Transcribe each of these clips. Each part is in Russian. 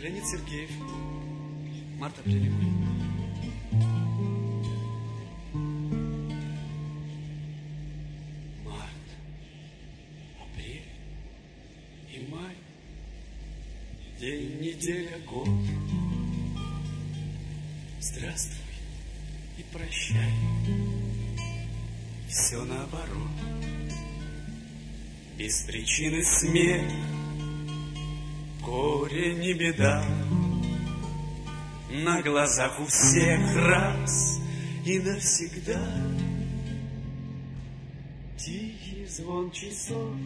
Леонид Сергеев. Март, апрель, май. Март, апрель и май. День, неделя, год. Здравствуй и прощай. Все наоборот. Без причины смех, горе не беда. На глазах у всех раз и навсегда. Тихий звон часов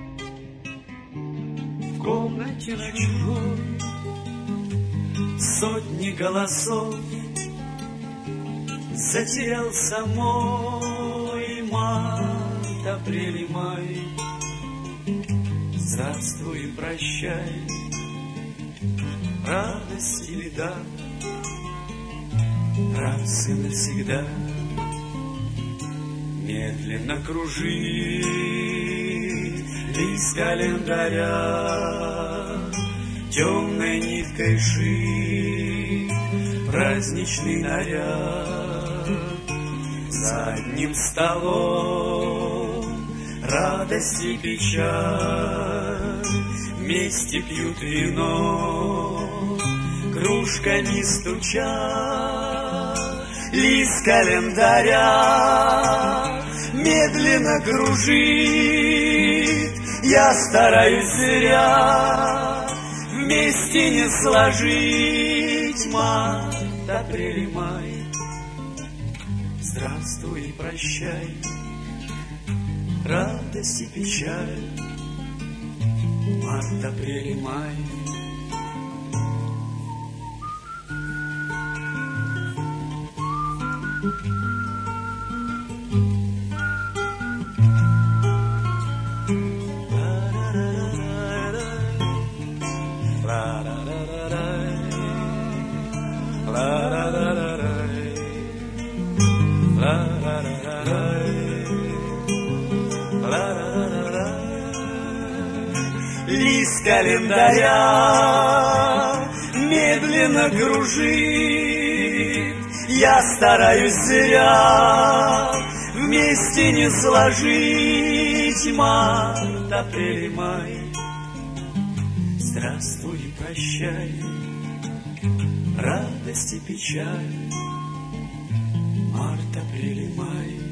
в комнате ночной, сотни голосов затерялся мой март, апрель и май. Здравствуй и прощай, радость и беда, раз и навсегда. Медленно кружит лист календаря, темной ниткой шит праздничный наряд. За одним столом радость и печаль вместе пьют вино, кружками стуча. Лист календаря медленно кружит, я стараюсь зря вместе не сложить март, апрель и май. Здравствуй и прощай, радость и печаль, март, апрель и май. Лист календаря медленно кружит, я стараюсь зря вместе не сложить март, апрель и май. Здравствуй и прощай, радость и печаль, март, апрель и май.